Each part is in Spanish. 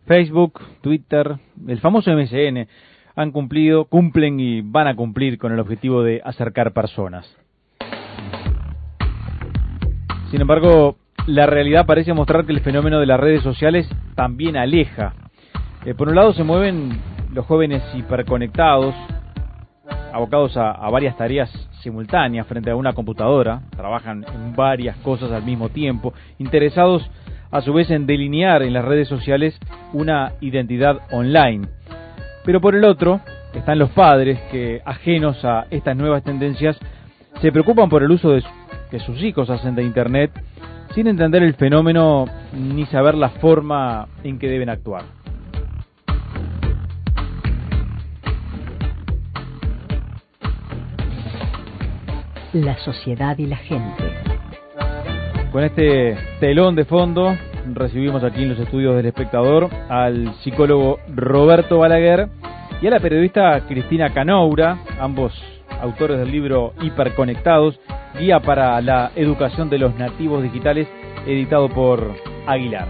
Facebook, Twitter, el famoso MSN han cumplido, cumplen y van a cumplir con el objetivo de acercar personas. Sin embargo, la realidad parece mostrar que el fenómeno de las redes sociales también aleja. Por un lado se mueven los jóvenes hiperconectados, abocados a varias tareas simultáneas frente a una computadora, trabajan en varias cosas al mismo tiempo, interesados a su vez en delinear en las redes sociales una identidad online. Pero por el otro están los padres que, ajenos a estas nuevas tendencias, se preocupan por el uso que sus hijos hacen de Internet sin entender el fenómeno ni saber la forma en que deben actuar. La sociedad y la gente. Con este telón de fondo recibimos aquí en los estudios del Espectador al psicólogo Roberto Balaguer y a la periodista Cristina Canoura, ambos autores del libro Hiperconectados, guía para la educación de los nativos digitales, editado por Aguilar.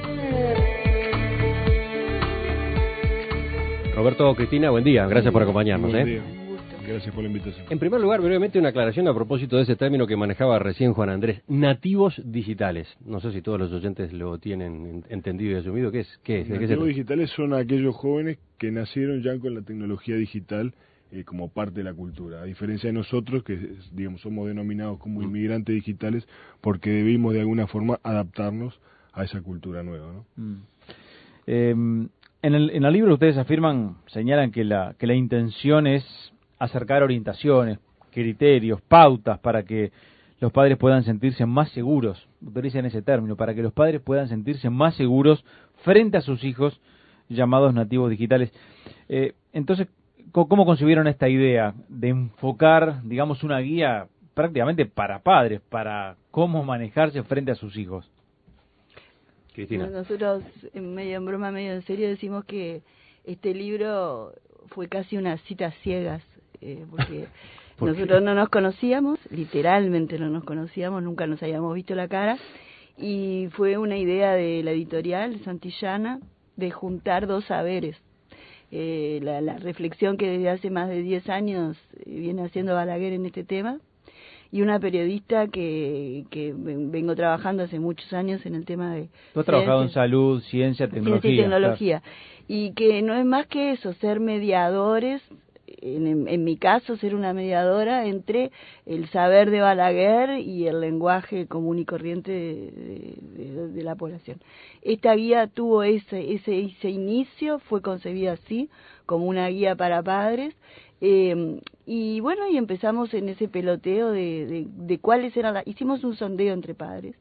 Roberto, Cristina, buen día, gracias por acompañarnos. Buen día. Gracias por la invitación. En primer lugar, brevemente una aclaración a propósito de ese término que manejaba recién Juan Andrés, nativos digitales. No sé si todos los oyentes lo tienen entendido y asumido. ¿Qué es? Nativos digitales son aquellos jóvenes que nacieron ya con la tecnología digital como parte de la cultura, a diferencia de nosotros que digamos somos denominados como inmigrantes digitales porque debimos de alguna forma adaptarnos a esa cultura nueva, ¿no? En el libro ustedes señalan que la intención es acercar orientaciones, criterios, pautas para que los padres puedan sentirse más seguros, utilizan ese término, para que los padres puedan sentirse más seguros frente a sus hijos llamados nativos digitales. Entonces, ¿cómo concibieron esta idea de enfocar, digamos, una guía prácticamente para padres, para cómo manejarse frente a sus hijos? Cristina. Nosotros, medio en broma, medio en serio, decimos que este libro fue casi una cita ciegas, porque nosotros no nos conocíamos, literalmente no nos conocíamos, nunca nos habíamos visto la cara, y fue una idea de la editorial Santillana de juntar dos saberes. La reflexión que desde hace más de 10 años viene haciendo Balaguer en este tema, y una periodista que vengo trabajando hace muchos años en el tema de... Tú has trabajado en salud, ciencia, tecnología. Ciencia y tecnología. Claro. Y que no es más que eso, ser mediadores, en mi caso, ser una mediadora entre el saber de Balaguer y el lenguaje común y corriente de la población. Esta guía tuvo ese inicio, fue concebida así, como una guía para padres, y bueno, y empezamos en ese peloteo de cuáles eran hicimos un sondeo entre padres,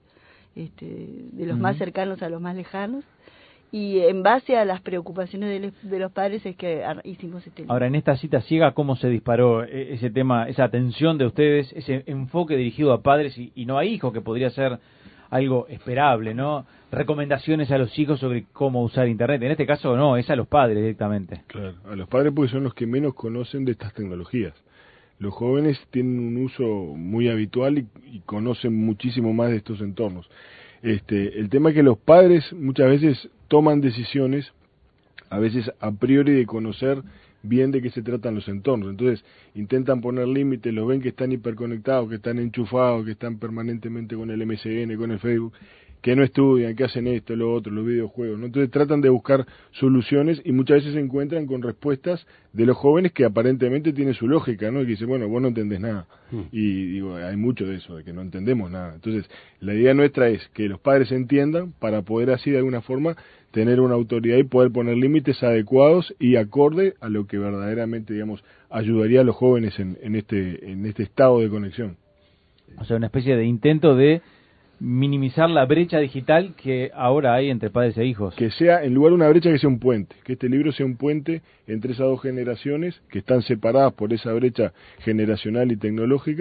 de los más cercanos a los más lejanos, y en base a las preocupaciones de los padres es que hicimos este libro. Ahora, en esta cita ciega, ¿cómo se disparó ese tema, esa atención de ustedes, ese enfoque dirigido a padres y no a hijos, que podría ser algo esperable, ¿no? Recomendaciones a los hijos sobre cómo usar Internet. En este caso no, es a los padres directamente. Claro, a los padres porque son los que menos conocen de estas tecnologías. Los jóvenes tienen un uso muy habitual y conocen muchísimo más de estos entornos. El tema es que los padres muchas veces toman decisiones, a veces a priori, de conocer bien de qué se tratan los entornos. Entonces intentan poner límites, los ven que están hiperconectados, que están enchufados, que están permanentemente con el MSN, con el Facebook, que no estudian, que hacen esto, lo otro, los videojuegos, ¿no? Entonces tratan de buscar soluciones y muchas veces se encuentran con respuestas de los jóvenes que aparentemente tienen su lógica, ¿no? Y que dicen, bueno, vos no entendés nada. Y digo, hay mucho de eso, de que no entendemos nada. Entonces, la idea nuestra es que los padres entiendan para poder así de alguna forma tener una autoridad y poder poner límites adecuados y acorde a lo que verdaderamente, digamos, ayudaría a los jóvenes en este estado de conexión. O sea, una especie de intento de minimizar la brecha digital que ahora hay entre padres e hijos. Que sea, en lugar de una brecha, que sea un puente, que este libro sea un puente entre esas dos generaciones que están separadas por esa brecha generacional y tecnológica,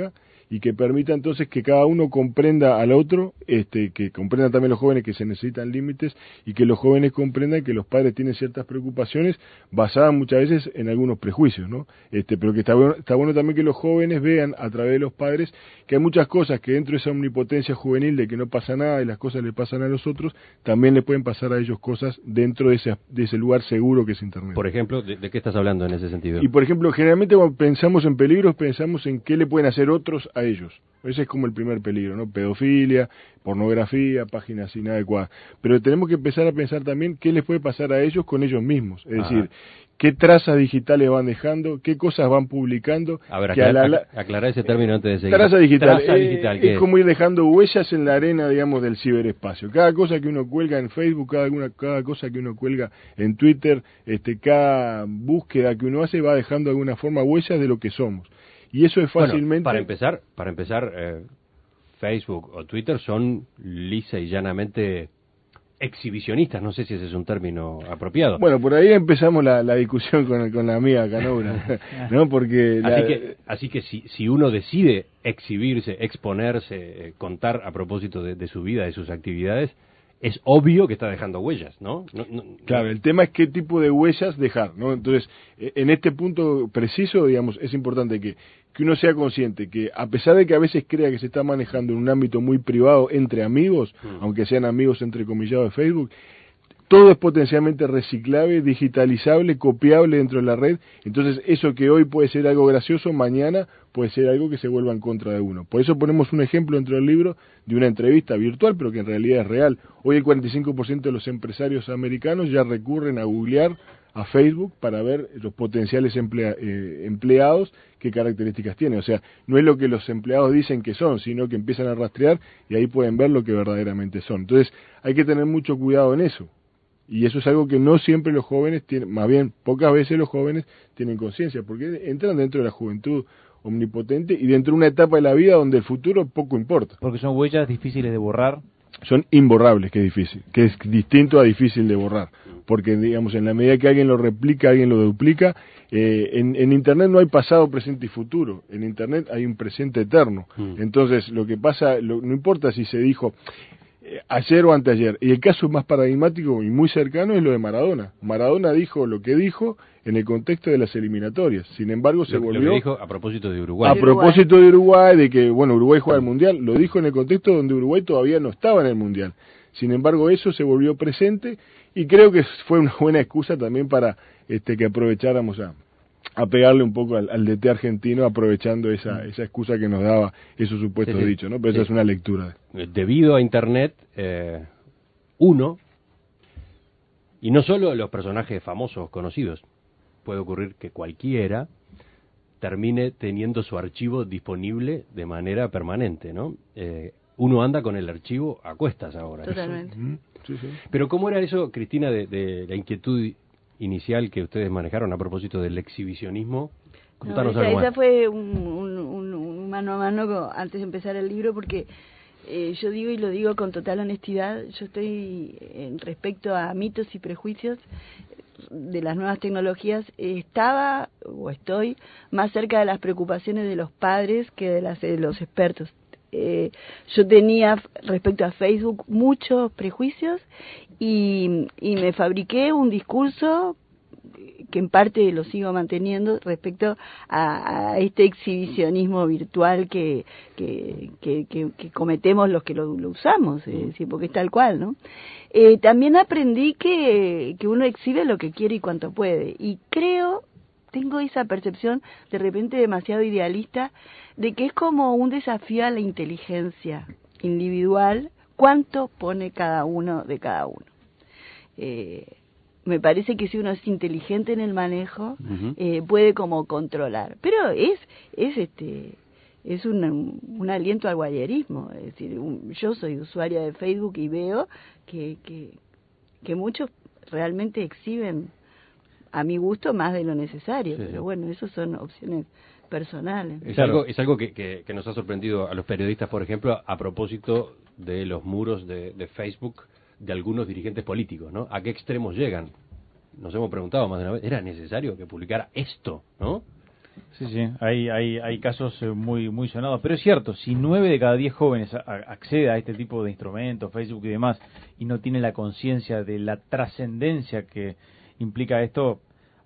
y que permita entonces que cada uno comprenda al otro, que comprendan también los jóvenes que se necesitan límites y que los jóvenes comprendan que los padres tienen ciertas preocupaciones basadas muchas veces en algunos prejuicios, ¿no? Pero que está bueno también que los jóvenes vean a través de los padres que hay muchas cosas que dentro de esa omnipotencia juvenil de que no pasa nada y las cosas le pasan a los otros, también le pueden pasar a ellos cosas dentro de ese lugar seguro que es Internet. Por ejemplo, ¿de qué estás hablando en ese sentido? Y por ejemplo, generalmente cuando pensamos en peligros, pensamos en qué le pueden hacer otros a ellos. Ese es como el primer peligro, ¿no? Pedofilia, pornografía, páginas inadecuadas. Pero tenemos que empezar a pensar también qué les puede pasar a ellos con ellos mismos. Es decir, qué trazas digitales van dejando, qué cosas van publicando. A ver, aclarar ese término antes de seguir. Traza digital. ¿Qué es como ir dejando huellas en la arena, digamos, del ciberespacio. Cada cosa que uno cuelga en Facebook, cada cosa que uno cuelga en Twitter, cada búsqueda que uno hace va dejando de alguna forma huellas de lo que somos. Y eso es fácilmente... Bueno, para empezar, Facebook o Twitter son lisa y llanamente exhibicionistas, no sé si ese es un término apropiado. Bueno, por ahí empezamos la discusión con la amiga Canobra, ¿no? Porque así que si uno decide exhibirse, exponerse, contar a propósito de su vida, de sus actividades, es obvio que está dejando huellas, ¿no? Claro, el tema es qué tipo de huellas dejar, ¿no? Entonces, en este punto preciso, digamos, es importante que uno sea consciente que, a pesar de que a veces crea que se está manejando en un ámbito muy privado entre amigos, aunque sean amigos entrecomillados de Facebook, todo es potencialmente reciclable, digitalizable, copiable dentro de la red. Entonces, eso que hoy puede ser algo gracioso, mañana puede ser algo que se vuelva en contra de uno. Por eso ponemos un ejemplo dentro del libro de una entrevista virtual, pero que en realidad es real. Hoy el 45% de los empresarios americanos ya recurren a googlear a Facebook para ver los potenciales empleados, qué características tienen. O sea, no es lo que los empleados dicen que son, sino que empiezan a rastrear y ahí pueden ver lo que verdaderamente son. Entonces, hay que tener mucho cuidado en eso. Y eso es algo que no siempre los jóvenes tienen, más bien pocas veces los jóvenes tienen conciencia, porque entran dentro de la juventud omnipotente y dentro de una etapa de la vida donde el futuro poco importa. Porque son huellas difíciles de borrar. Son imborrables, que es difícil, que es distinto a difícil de borrar, porque digamos en la medida que alguien lo replica, alguien lo duplica, en Internet no hay pasado, presente y futuro, en Internet hay un presente eterno. Entonces lo que pasa, no importa si se dijo ayer o anteayer, y el caso más paradigmático y muy cercano es lo de Maradona. Maradona dijo lo que dijo en el contexto de las eliminatorias, sin embargo se volvió... Lo que dijo a propósito de Uruguay. A propósito de Uruguay, de que, bueno, Uruguay juega el Mundial, lo dijo en el contexto donde Uruguay todavía no estaba en el Mundial. Sin embargo, eso se volvió presente y creo que fue una buena excusa también para que aprovecháramos a pegarle un poco al DT argentino, aprovechando esa excusa que nos daba esos supuestos dichos, ¿no? Pero esa es una lectura. Debido a Internet, uno, y no solo los personajes famosos conocidos, puede ocurrir que cualquiera termine teniendo su archivo disponible de manera permanente, ¿no? Uno anda con el archivo a cuestas ahora. Totalmente. Sí. Pero ¿cómo era eso, Cristina, de la inquietud inicial que ustedes manejaron a propósito del exhibicionismo? Contanos algo más. Esa fue un mano a mano antes de empezar el libro, porque yo digo, y lo digo con total honestidad, yo estoy respecto a mitos y prejuicios de las nuevas tecnologías, estaba o estoy más cerca de las preocupaciones de los padres que de las de los expertos. Yo tenía respecto a Facebook muchos prejuicios y me fabriqué un discurso que en parte lo sigo manteniendo respecto a este exhibicionismo virtual que cometemos los que lo usamos, es decir, porque es tal cual, ¿no? También aprendí que uno exhibe lo que quiere y cuanto puede, y tengo esa percepción de repente demasiado idealista de que es como un desafío a la inteligencia individual, cuánto pone cada uno de cada uno. Me parece que si uno es inteligente en el manejo, puede como controlar, pero es un aliento al guayerismo. Es decir, yo soy usuaria de Facebook y veo que muchos realmente exhiben, a mi gusto, más de lo necesario, pero bueno, eso son opciones personales. Es algo que nos ha sorprendido a los periodistas, por ejemplo, a propósito de los muros de Facebook de algunos dirigentes políticos, ¿no? ¿A qué extremos llegan? Nos hemos preguntado más de una vez, ¿era necesario que publicara esto, no? Sí, sí, hay casos muy sonados, pero es cierto, si 9 de cada 10 jóvenes accede a este tipo de instrumentos, Facebook y demás, y no tiene la conciencia de la trascendencia que implica esto,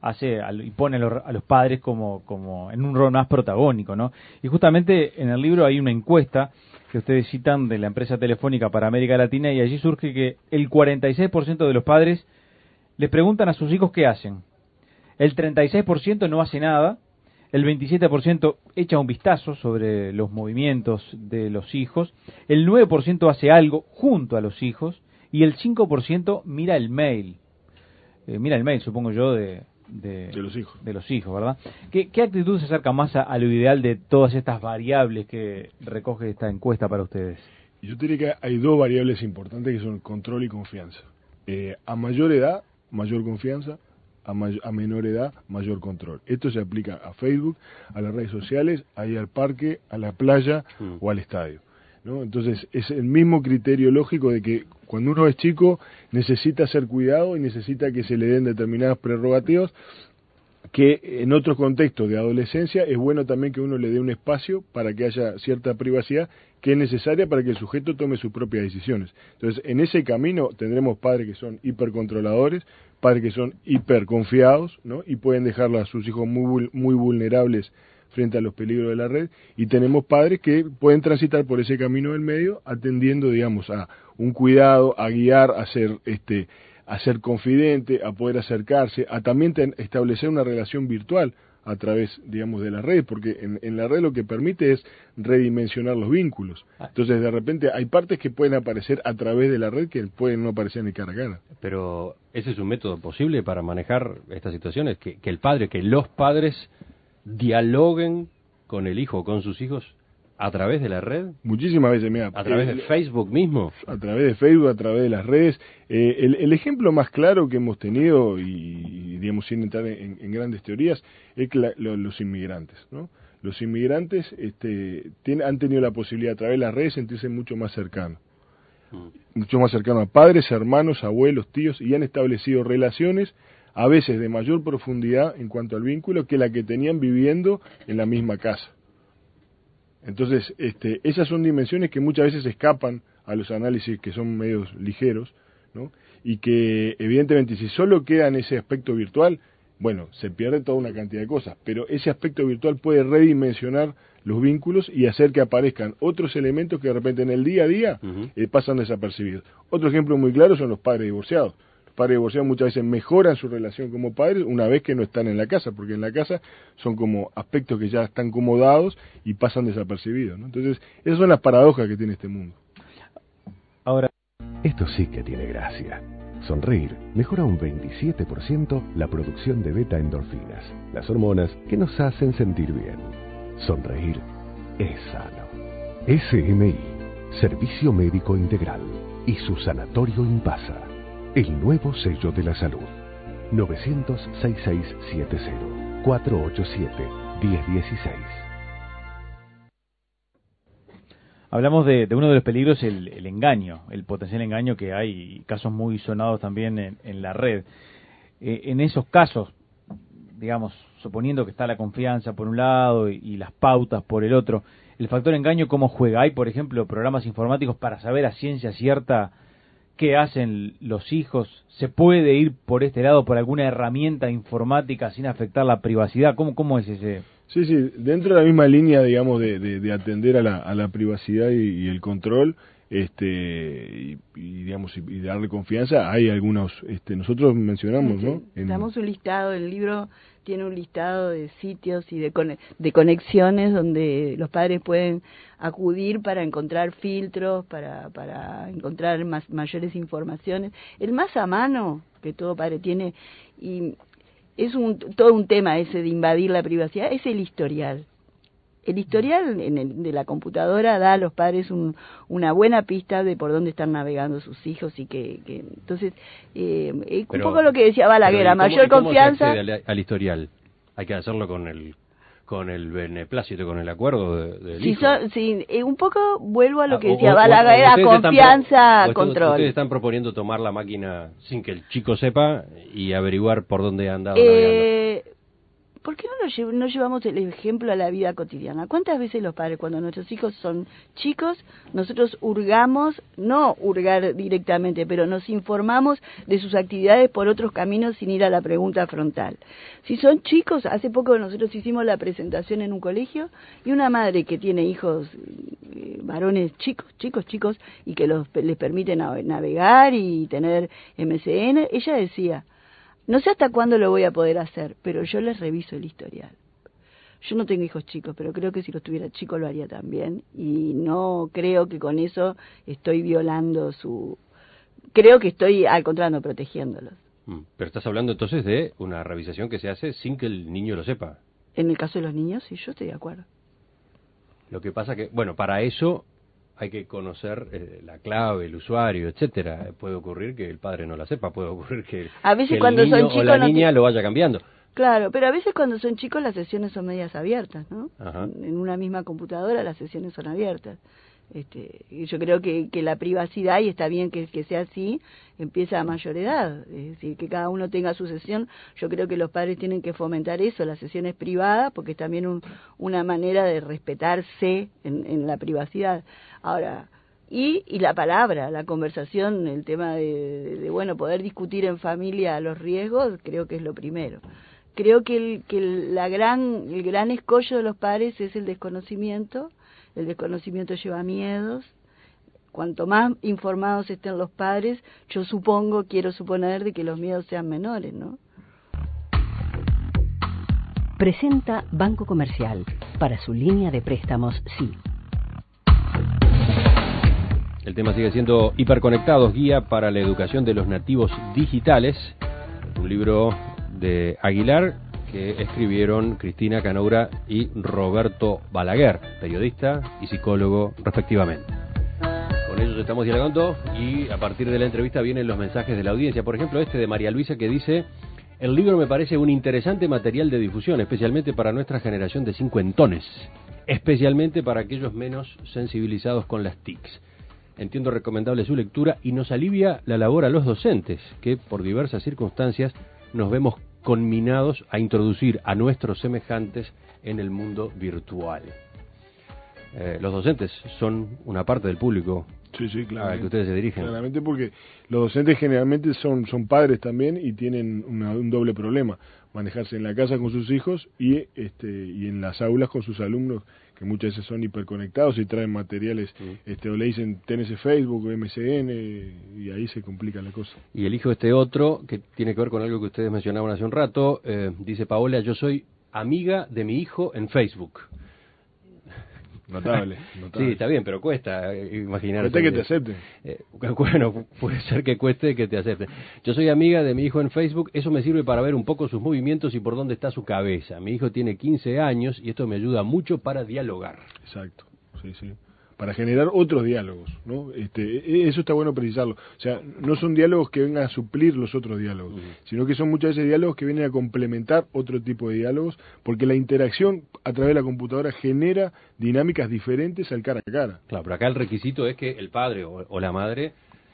y pone a los padres como en un rol más protagónico, ¿no? Y justamente en el libro hay una encuesta que ustedes citan de la empresa telefónica para América Latina, y allí surge que el 46% de los padres les preguntan a sus hijos qué hacen. El 36% no hace nada, el 27% echa un vistazo sobre los movimientos de los hijos, el 9% hace algo junto a los hijos y el 5% mira el mail. Mira el mail, supongo yo, de los hijos. De los hijos, ¿verdad? ¿Qué actitud se acerca más a lo ideal de todas estas variables que recoge esta encuesta para ustedes? Yo diría que hay dos variables importantes que son control y confianza. A mayor edad, mayor confianza. A menor edad, mayor control. Esto se aplica a Facebook, a las redes sociales, a ir al parque, a la playa o al estadio, ¿no? Entonces es el mismo criterio lógico de que cuando uno es chico necesita ser cuidado y necesita que se le den determinadas prerrogativas, que en otros contextos de adolescencia es bueno también que uno le dé un espacio para que haya cierta privacidad que es necesaria para que el sujeto tome sus propias decisiones. Entonces, en ese camino tendremos padres que son hipercontroladores, padres que son hiperconfiados, ¿no? Y pueden dejarlo a sus hijos muy vulnerables frente a los peligros de la red, y tenemos padres que pueden transitar por ese camino del medio atendiendo, digamos, a un cuidado, a guiar, a ser confidente, a poder acercarse, a también establecer una relación virtual a través, digamos, de las redes, porque en la red lo que permite es redimensionar los vínculos. Entonces, de repente, hay partes que pueden aparecer a través de la red que pueden no aparecer ni cara a cara. Pero, ¿ese es un método posible para manejar estas situaciones? Que los padres dialoguen con el hijo o con sus hijos a través de la red. Muchísimas veces, mira. ¿A través de Facebook mismo? A través de Facebook, a través de las redes. El ejemplo más claro que hemos tenido, y digamos sin entrar en grandes teorías, es que los inmigrantes, ¿no? Los inmigrantes han tenido la posibilidad a través de las redes sentirse mucho más cercanos. Mucho más cercanos a padres, hermanos, abuelos, tíos, y han establecido relaciones a veces de mayor profundidad en cuanto al vínculo que la que tenían viviendo en la misma casa. Entonces, esas son dimensiones que muchas veces escapan a los análisis que son medios ligeros, ¿no? Y que, evidentemente, si solo queda en ese aspecto virtual, bueno, se pierde toda una cantidad de cosas, pero ese aspecto virtual puede redimensionar los vínculos y hacer que aparezcan otros elementos que de repente en el día a día pasan desapercibidos. Otro ejemplo muy claro son los padres divorciados. Padres divorciados muchas veces mejoran su relación como padres una vez que no están en la casa, porque en la casa son como aspectos que ya están acomodados y pasan desapercibidos, ¿no? Entonces, esas son las paradojas que tiene este mundo. Ahora, esto sí que tiene gracia. Sonreír mejora un 27% la producción de beta-endorfinas, las hormonas que nos hacen sentir bien. Sonreír es sano. SMI, Servicio Médico Integral, y su Sanatorio Impasa. El nuevo sello de la salud. 900-6670 487-1016. Hablamos de uno de los peligros, el engaño, el potencial engaño que hay, casos muy sonados también en la red. En esos casos, digamos, suponiendo que está la confianza por un lado y las pautas por el otro, el factor engaño, ¿cómo juega? Hay, por ejemplo, programas informáticos para saber a ciencia cierta qué hacen los hijos. ¿Se puede ir por este lado, por alguna herramienta informática sin afectar la privacidad? ¿Cómo es ese...? Sí, dentro de la misma línea, digamos, de atender a la privacidad y el control, digamos, y darle confianza, hay algunos, nosotros mencionamos, ¿no? Damos un listado, el libro tiene un listado de sitios y de conexiones donde los padres pueden acudir para encontrar filtros, para encontrar mayores informaciones. El más a mano que todo padre tiene, y es todo un tema ese de invadir la privacidad, es el historial. El historial de la computadora da a los padres una buena pista de por dónde están navegando sus hijos, y que entonces un poco lo que decía Balaguer, a mayor confianza. ¿Cómo se accede al historial? Hay que hacerlo con el beneplácito, con el acuerdo del hijo. Sí, un poco vuelvo a lo que decía Balaguer, a confianza, control. Ustedes están proponiendo tomar la máquina sin que el chico sepa y averiguar por dónde ha andado navegando. ¿por qué no llevamos el ejemplo a la vida cotidiana? ¿Cuántas veces los padres, cuando nuestros hijos son chicos, nosotros hurgamos, no hurgar directamente, pero nos informamos de sus actividades por otros caminos sin ir a la pregunta frontal? Si son chicos, hace poco nosotros hicimos la presentación en un colegio y una madre que tiene hijos varones chicos, y que les permite navegar y tener MSN, ella decía, no sé hasta cuándo lo voy a poder hacer, pero yo les reviso el historial. Yo no tengo hijos chicos, pero creo que si los tuviera chicos lo haría también, y no creo que con eso estoy violando creo que estoy, al contrario, protegiéndolos. Pero estás hablando entonces de una revisación que se hace sin que el niño lo sepa. En el caso de los niños, sí, yo estoy de acuerdo. Lo que pasa que, bueno, para eso hay que conocer la clave, el usuario, etcétera. Puede ocurrir que el padre no la sepa, puede ocurrir que, a veces que cuando el niño son chicos o la niña lo vaya cambiando. Claro, pero a veces cuando son chicos las sesiones son medias abiertas, ¿no? Ajá. En una misma computadora las sesiones son abiertas. Y yo creo que la privacidad, y está bien que sea así, empieza a mayor edad, es decir, que cada uno tenga su sesión. Yo creo que los padres tienen que fomentar eso, las sesiones privadas, porque es también una manera de respetarse en la privacidad. Ahora, y la palabra, la conversación, el tema de bueno, poder discutir en familia los riesgos, creo que es lo primero. Creo que el gran escollo de los padres es el desconocimiento. El desconocimiento lleva miedos. Cuanto más informados estén los padres, quiero suponer de que los miedos sean menores, ¿no? Presenta Banco Comercial para su línea de préstamos Sí. El tema sigue siendo Hiperconectados, guía para la educación de los nativos digitales, un libro de Aguilar que escribieron Cristina Canoura y Roberto Balaguer, periodista y psicólogo respectivamente. Con ellos estamos dialogando y a partir de la entrevista vienen los mensajes de la audiencia. Por ejemplo, de María Luisa, que dice: el libro me parece un interesante material de difusión, especialmente para nuestra generación de cincuentones, especialmente para aquellos menos sensibilizados con las TICs. Entiendo recomendable su lectura y nos alivia la labor a los docentes, que por diversas circunstancias nos vemos conminados a introducir a nuestros semejantes en el mundo virtual. Los docentes son una parte del público al que ustedes se dirigen. Claramente, porque los docentes generalmente son padres también y tienen un doble problema: manejarse en la casa con sus hijos y en las aulas con sus alumnos, que muchas veces son hiperconectados y traen materiales, o le dicen tenés Facebook o MSN, y ahí se complica la cosa. Y elijo otro que tiene que ver con algo que ustedes mencionaban hace un rato. Dice Paola: yo soy amiga de mi hijo en Facebook. Notable. Sí, está bien, pero cuesta imaginarse. Cuesta que te acepten. Bueno, puede ser que cueste que te acepten. Yo soy amiga de mi hijo en Facebook, eso me sirve para ver un poco sus movimientos y por dónde está su cabeza. Mi hijo tiene 15 años y esto me ayuda mucho para dialogar. Exacto, sí. Para generar otros diálogos, ¿no? Eso está bueno precisarlo. O sea, no son diálogos que vengan a suplir los otros diálogos, sino que son muchas veces diálogos que vienen a complementar otro tipo de diálogos, porque la interacción a través de la computadora genera dinámicas diferentes al cara a cara. Claro, pero acá el requisito es que el padre o la madre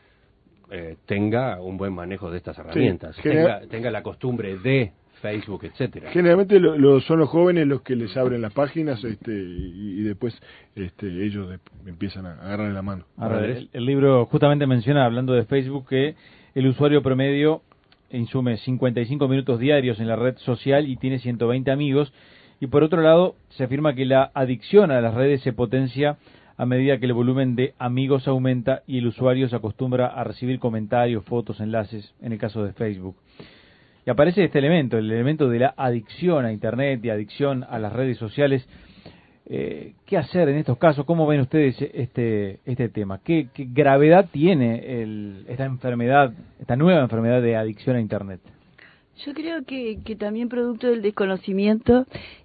tenga un buen manejo de estas herramientas, sí, tenga la costumbre de Facebook, etcétera. Generalmente son los jóvenes los que les abren las páginas y después ellos empiezan a agarrar la mano. Ahora, el libro justamente menciona, hablando de Facebook, que el usuario promedio insume 55 minutos diarios en la red social y tiene 120 amigos, y por otro lado se afirma que la adicción a las redes se potencia a medida que el volumen de amigos aumenta y el usuario se acostumbra a recibir comentarios, fotos, enlaces, en el caso de Facebook. Y aparece el elemento de la adicción a Internet y adicción a las redes sociales. ¿Qué hacer en estos casos? ¿Cómo ven ustedes este tema? ¿Qué gravedad tiene esta nueva enfermedad de adicción a Internet? Yo creo que también producto del desconocimiento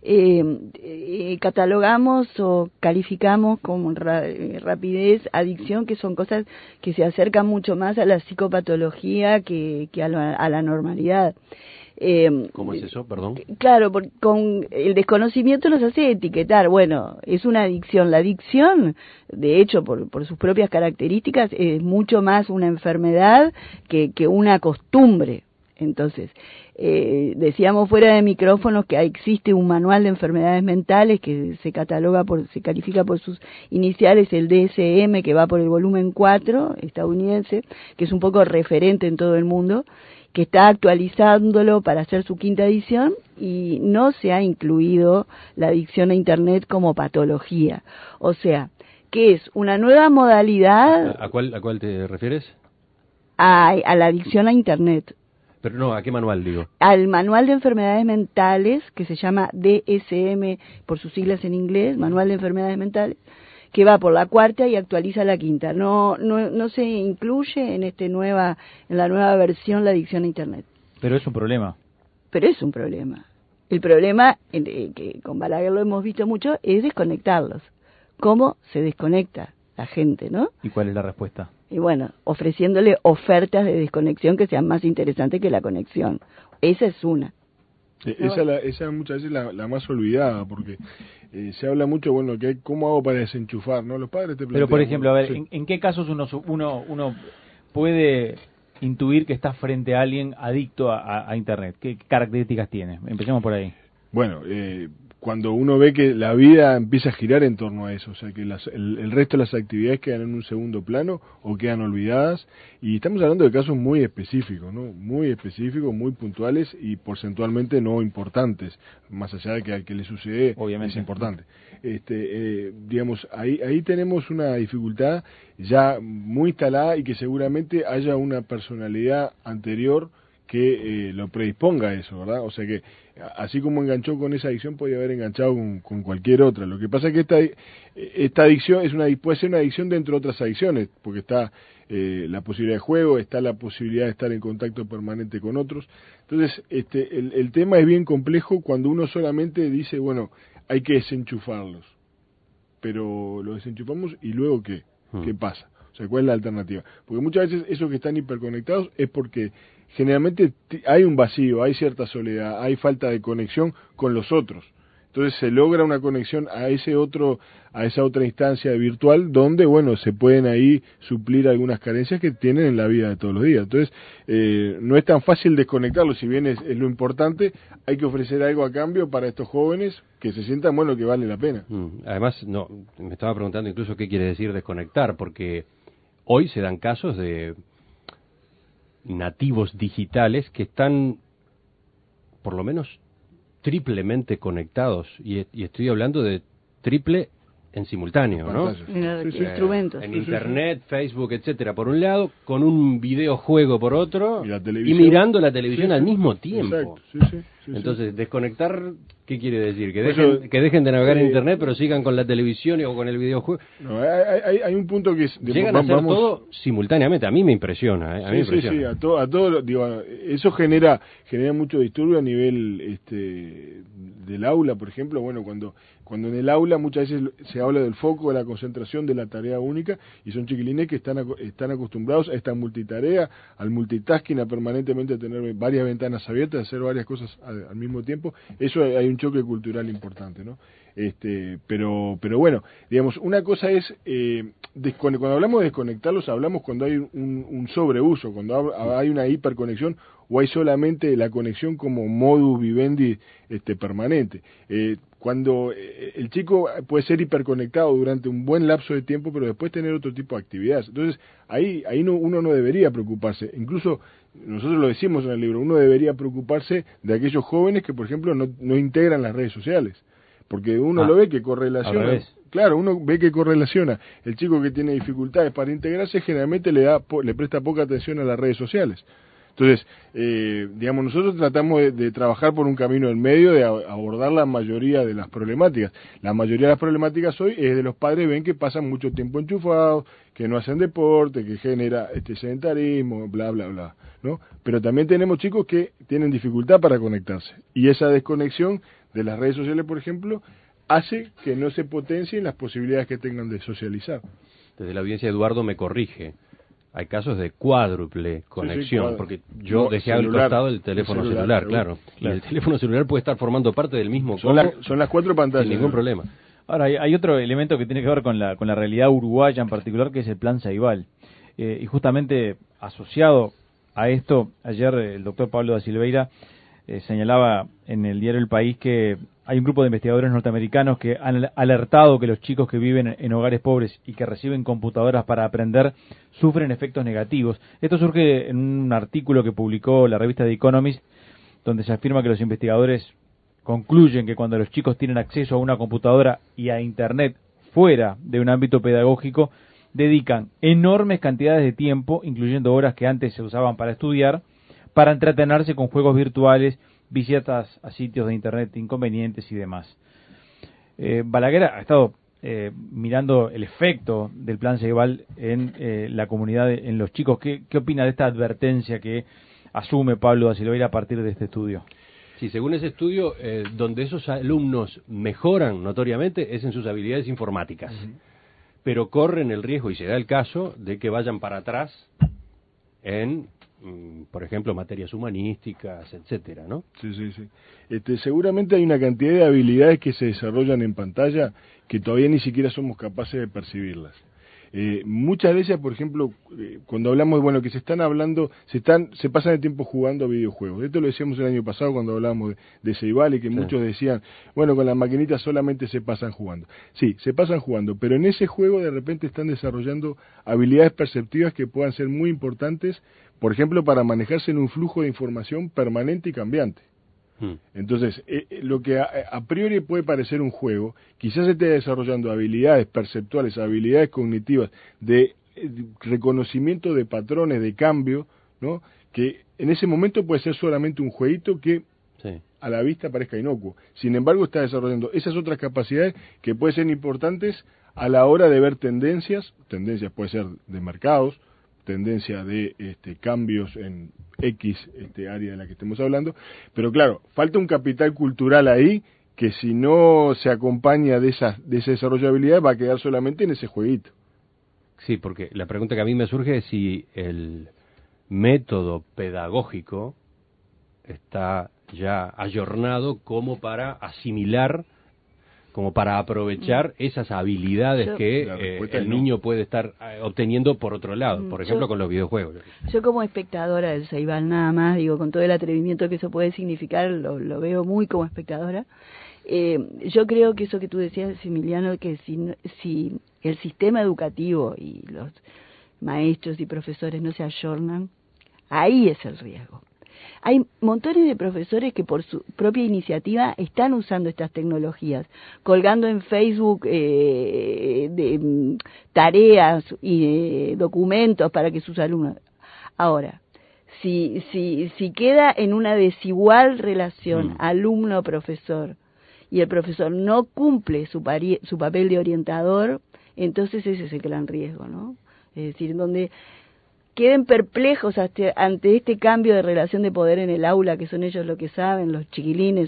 catalogamos o calificamos como rapidez, adicción, que son cosas que se acercan mucho más a la psicopatología que a la normalidad. ¿Cómo es eso? Perdón. Claro, con el desconocimiento nos hace etiquetar. Bueno, es una adicción. La adicción, de hecho, por sus propias características, es mucho más una enfermedad que una costumbre. Entonces, decíamos fuera de micrófonos que existe un manual de enfermedades mentales que se califica por sus iniciales, el DSM, que va por el volumen 4 estadounidense, que es un poco referente en todo el mundo, que está actualizándolo para hacer su 5ª edición, y no se ha incluido la adicción a Internet como patología. O sea, que es una nueva modalidad. ¿A cuál te refieres? A la adicción a Internet. Pero no, ¿a qué manual digo? Al manual de enfermedades mentales, que se llama DSM por sus siglas en inglés, Manual de Enfermedades Mentales, que va por la 4ª y actualiza la 5ª. No se incluye en la nueva versión la adicción a Internet. Pero es un problema. Pero es un problema. El problema, que con Balaguer lo hemos visto mucho, es desconectarlos. ¿Cómo se desconecta la gente, no? ¿Y cuál es la respuesta? Y bueno, ofreciéndole ofertas de desconexión que sean más interesantes que la conexión. Esa es una. Esa muchas veces la más olvidada, porque se habla mucho, bueno, que cómo hago para desenchufar, ¿no? Los padres te plantean. Pero, por ejemplo, a ver, sí. ¿en qué casos uno puede intuir que está frente a alguien adicto a Internet? ¿Qué características tiene? Empecemos por ahí. Bueno, cuando uno ve que la vida empieza a girar en torno a eso, o sea, que el resto de las actividades quedan en un segundo plano o quedan olvidadas, y estamos hablando de casos muy específicos, ¿no? Muy específicos, muy puntuales y no importantes, más allá de que al que le sucede obviamente es importante. Digamos, ahí tenemos una dificultad ya muy instalada, y que seguramente haya una personalidad anterior que lo predisponga a eso, ¿verdad? O sea que, así como enganchó con esa adicción, podía haber enganchado con cualquier otra. Lo que pasa es que esta adicción puede ser una adicción dentro de otras adicciones, porque está la posibilidad de juego, está la posibilidad de estar en contacto permanente con otros. Entonces, el tema es bien complejo cuando uno solamente dice, bueno, hay que desenchufarlos. Pero lo desenchufamos, ¿y luego qué? ¿Qué pasa? O sea, ¿cuál es la alternativa? Porque muchas veces esos que están hiperconectados es porque generalmente hay un vacío, hay cierta soledad, hay falta de conexión con los otros. Entonces se logra una conexión a esa otra instancia virtual donde, bueno, se pueden ahí suplir algunas carencias que tienen en la vida de todos los días. Entonces, no es tan fácil desconectarlo, si bien es lo importante, hay que ofrecer algo a cambio para estos jóvenes que se sientan, bueno, que vale la pena. Además, me estaba preguntando incluso qué quiere decir desconectar, porque hoy se dan casos de nativos digitales que están, por lo menos, triplemente conectados, y estoy hablando de triple en simultáneo, ¿no? Instrumentos. En Internet, Facebook, etcétera, por un lado, con un videojuego por otro, y mirando la televisión al mismo tiempo. Exacto. Entonces, desconectar, ¿qué quiere decir? Que dejen de navegar en Internet, pero sigan con la televisión o con el videojuego. No, hay un punto que es... Llegan a hacer todo simultáneamente. A mí me impresiona. A mí me impresiona. Sí, a todo, digo, eso genera mucho disturbio a nivel del aula, por ejemplo. Bueno, cuando en el aula muchas veces se habla del foco, de la concentración, de la tarea única, y son chiquilines que están acostumbrados a esta multitarea, al multitasking, a permanentemente tener varias ventanas abiertas, a hacer varias cosas al mismo tiempo. Eso hay un choque cultural importante, ¿no? Pero bueno, digamos, una cosa es cuando hablamos de desconectarlos, hablamos cuando hay un sobreuso, cuando hay una hiperconexión, o hay solamente la conexión como modus vivendi permanente. Cuando el chico puede ser hiperconectado durante un buen lapso de tiempo, pero después tener otro tipo de actividades. Entonces, ahí uno no debería preocuparse. Incluso, nosotros lo decimos en el libro, uno debería preocuparse de aquellos jóvenes que, por ejemplo, no integran las redes sociales. Porque uno lo ve que correlaciona. Claro, uno ve que correlaciona. El chico que tiene dificultades para integrarse generalmente le presta poca atención a las redes sociales. Entonces, digamos, nosotros tratamos de trabajar por un camino en medio, de abordar la mayoría de las problemáticas. La mayoría de las problemáticas hoy es de los padres, ven que pasan mucho tiempo enchufados, que no hacen deporte, que genera sedentarismo, bla, bla, bla, ¿no? Pero también tenemos chicos que tienen dificultad para conectarse. Y esa desconexión de las redes sociales, por ejemplo, hace que no se potencien las posibilidades que tengan de socializar. Desde la audiencia, Eduardo me corrige. Hay casos de cuádruple conexión, porque yo dejé al costado el teléfono celular, claro. Y el teléfono celular puede estar formando parte del mismo son las 4 pantallas. Sin ningún problema. Ahora, hay otro elemento que tiene que ver con la realidad uruguaya en particular, que es el Plan Ceibal. Y justamente asociado a esto, ayer el doctor Pablo da Silveira señalaba en el diario El País que hay un grupo de investigadores norteamericanos que han alertado que los chicos que viven en hogares pobres y que reciben computadoras para aprender sufren efectos negativos. Esto surge en un artículo que publicó la revista The Economist, donde se afirma que los investigadores concluyen que cuando los chicos tienen acceso a una computadora y a Internet fuera de un ámbito pedagógico, dedican enormes cantidades de tiempo, incluyendo horas que antes se usaban para estudiar, para entretenerse con juegos virtuales, visitas a sitios de Internet inconvenientes y demás. Balaguer ha estado mirando el efecto del plan Ceibal en la comunidad, en los chicos. ¿Qué opina de esta advertencia que asume Pablo da Silveira a partir de este estudio? Sí, según ese estudio, donde esos alumnos mejoran notoriamente es en sus habilidades informáticas, pero corren el riesgo, y se da el caso, de que vayan para atrás en, por ejemplo, materias humanísticas, etcétera, ¿no? Sí. Seguramente hay una cantidad de habilidades que se desarrollan en pantalla que todavía ni siquiera somos capaces de percibirlas. Muchas de ellas, por ejemplo, cuando hablamos, bueno, que se están hablando, se pasan el tiempo jugando a videojuegos. Esto lo decíamos el año pasado cuando hablábamos de Ceibal, y que muchos decían, bueno, con las maquinitas solamente se pasan jugando. Sí, se pasan jugando, pero en ese juego de repente están desarrollando habilidades perceptivas que puedan ser muy importantes, por ejemplo, para manejarse en un flujo de información permanente y cambiante. Entonces, lo que a priori puede parecer un juego, quizás esté desarrollando habilidades perceptuales, habilidades cognitivas, de reconocimiento de patrones, de cambio, ¿no? Que en ese momento puede ser solamente un jueguito que a la vista parezca inocuo. Sin embargo, está desarrollando esas otras capacidades que pueden ser importantes a la hora de ver tendencias puede ser de mercados, tendencia de cambios en X área de la que estemos hablando, pero claro, falta un capital cultural ahí que si no se acompaña de esa desarrollo de habilidades va a quedar solamente en ese jueguito. Sí, porque la pregunta que a mí me surge es si el método pedagógico está ya ayornado como para asimilar, como para aprovechar esas habilidades que el niño puede estar obteniendo por otro lado, por ejemplo con los videojuegos. Yo como espectadora del Ceibal nada más, digo, con todo el atrevimiento que eso puede significar, lo veo muy como espectadora. Yo creo que eso que tú decías, Emiliano, que si el sistema educativo y los maestros y profesores no se ayornan, ahí es el riesgo. Hay montones de profesores que por su propia iniciativa están usando estas tecnologías, colgando en Facebook tareas y documentos para que sus alumnos... Ahora, si queda en una desigual relación alumno-profesor y el profesor no cumple su papel de orientador, entonces ese es el gran riesgo, ¿no? Es decir, donde queden perplejos ante este cambio de relación de poder en el aula, que son ellos los que saben, los chiquilines,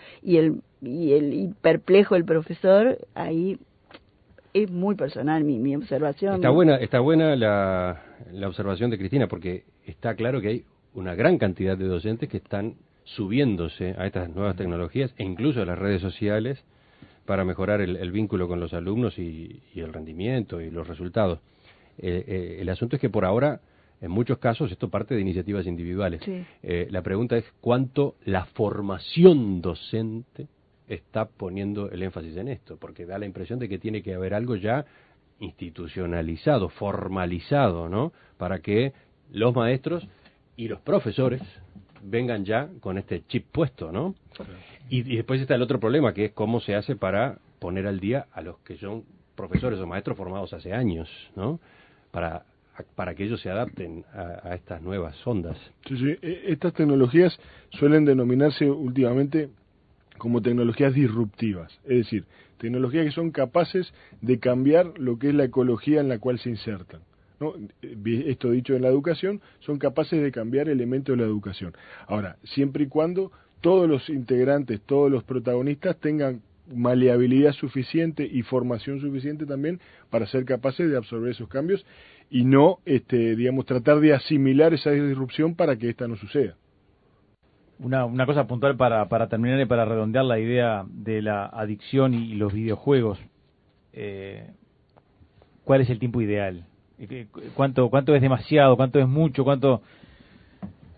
y perplejo el profesor, ahí es muy personal mi observación. Está buena la observación de Cristina, porque está claro que hay una gran cantidad de docentes que están subiéndose a estas nuevas tecnologías, e incluso a las redes sociales, para mejorar el vínculo con los alumnos y el rendimiento y los resultados. El asunto es que por ahora, en muchos casos, esto parte de iniciativas individuales. Sí. La pregunta es cuánto la formación docente está poniendo el énfasis en esto, porque da la impresión de que tiene que haber algo ya institucionalizado, formalizado, ¿no? Para que los maestros y los profesores vengan ya con este chip puesto, ¿no? Y después está el otro problema, que es cómo se hace para poner al día a los que son profesores o maestros formados hace años, ¿no? Para que ellos se adapten a estas nuevas ondas. Sí. Estas tecnologías suelen denominarse últimamente como tecnologías disruptivas, es decir, tecnologías que son capaces de cambiar lo que es la ecología en la cual se insertan, ¿no? Esto dicho en la educación, son capaces de cambiar elementos de la educación. Ahora, siempre y cuando todos los integrantes, todos los protagonistas tengan maleabilidad suficiente y formación suficiente también para ser capaces de absorber esos cambios y no, tratar de asimilar esa disrupción para que esta no suceda. Una cosa puntual para terminar y para redondear la idea de la adicción y los videojuegos. ¿Cuál es el tiempo ideal? ¿Cuánto es demasiado? ¿Cuánto es mucho?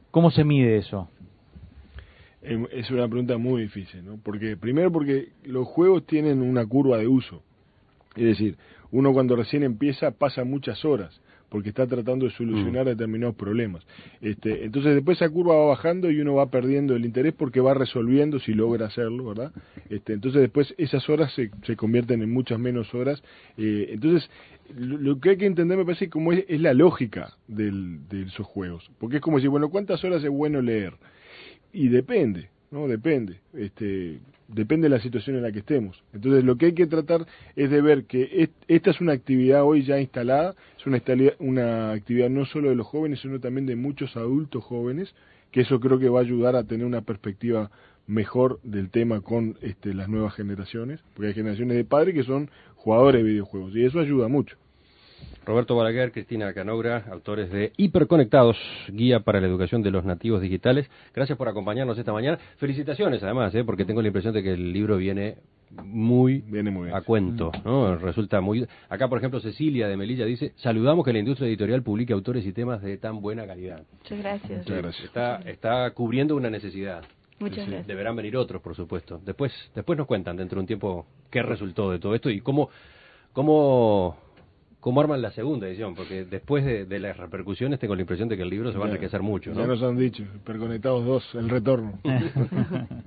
¿Cómo se mide eso? Es una pregunta muy difícil, ¿no? Porque los juegos tienen una curva de uso. Es decir, uno cuando recién empieza pasa muchas horas porque está tratando de solucionar determinados problemas. Entonces después esa curva va bajando y uno va perdiendo el interés porque va resolviendo si logra hacerlo, ¿verdad? Entonces después esas horas se convierten en muchas menos horas. Entonces lo que hay que entender, me parece, como es la lógica de esos juegos. Porque es como decir, bueno, ¿cuántas horas es bueno leer? Y depende, ¿no? Depende. Depende de la situación en la que estemos. Entonces lo que hay que tratar es de ver que esta es una actividad hoy ya instalada, es una actividad no solo de los jóvenes, sino también de muchos adultos jóvenes, que eso creo que va a ayudar a tener una perspectiva mejor del tema con las nuevas generaciones, porque hay generaciones de padres que son jugadores de videojuegos, y eso ayuda mucho. Roberto Balaguer, Cristina Canoura, autores de Hiperconectados, guía para la educación de los nativos digitales. Gracias por acompañarnos esta mañana. Felicitaciones, además, porque tengo la impresión de que el libro viene muy bien a cuento, ¿no? Resulta muy... Acá, por ejemplo, Cecilia de Melilla dice: saludamos que la industria editorial publique autores y temas de tan buena calidad. Muchas gracias. Muchas gracias. Está cubriendo una necesidad. Muchas gracias. Deberán venir otros, por supuesto. Después nos cuentan dentro de un tiempo qué resultó de todo esto y cómo arman la segunda edición, porque después de las repercusiones tengo la impresión de que el libro se va a enriquecer mucho, ¿no? Ya nos han dicho, Hiperconectados 2, el retorno.